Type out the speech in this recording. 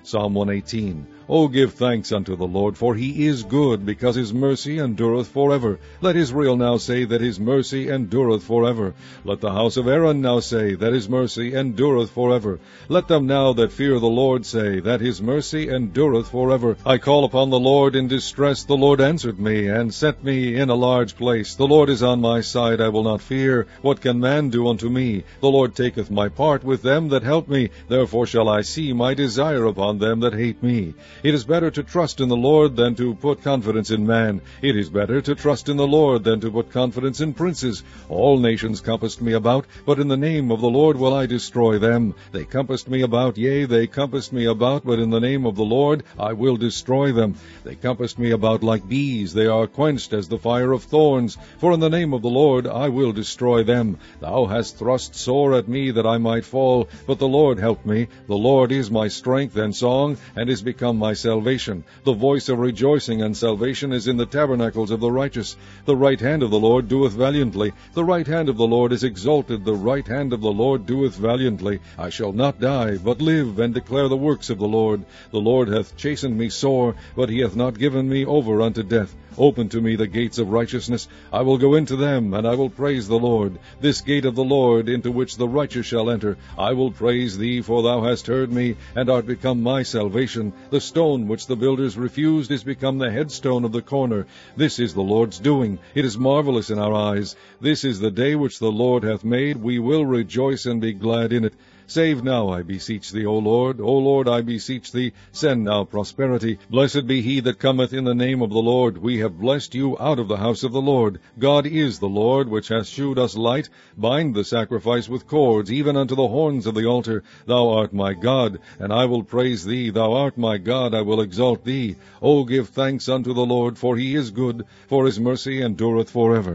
Psalm 118. O give thanks unto the Lord, for he is good, because his mercy endureth forever. Let Israel now say that his mercy endureth forever. Let the house of Aaron now say that his mercy endureth forever. Let them now that fear the Lord say that his mercy endureth forever. I call upon the Lord in distress. The Lord answered me, and set me in a large place. The Lord is on my side. I will not fear. What can man do unto me? The Lord taketh my part with them that help me. Therefore shall I see my desire upon them that hate me. It is better to trust in the Lord than to put confidence in man. It is better to trust in the Lord than to put confidence in princes. All nations compassed me about, but in the name of the Lord will I destroy them. They compassed me about, yea, they compassed me about, but in the name of the Lord I will destroy them. They compassed me about like bees, they are quenched as the fire of thorns. For in the name of the Lord I will destroy them. Thou hast thrust sore at me that I might fall, but the Lord helped me. The Lord is my strength and song, and is become my salvation. The voice of rejoicing and salvation is in the tabernacles of the righteous. The right hand of the Lord doeth valiantly. The right hand of the Lord is exalted. The right hand of the Lord doeth valiantly. I shall not die, but live, and declare the works of the Lord. The Lord hath chastened me sore, but he hath not given me over unto death. Open to me the gates of righteousness. I will go into them, and I will praise the Lord. This gate of the Lord, into which the righteous shall enter. I will praise thee, for thou hast heard me, and art become my salvation. The stone which the builders refused is become the headstone of the corner. This is the Lord's doing. It is marvelous in our eyes. This is the day which the Lord hath made. We will rejoice and be glad in it. Save now, I beseech thee, O Lord. O Lord, I beseech thee, send now prosperity. Blessed be he that cometh in the name of the Lord. We have blessed you out of the house of the Lord. God is the Lord, which hath shewed us light. Bind the sacrifice with cords, even unto the horns of the altar. Thou art my God, and I will praise thee. Thou art my God, I will exalt thee. O give thanks unto the Lord, for he is good, for his mercy endureth forever.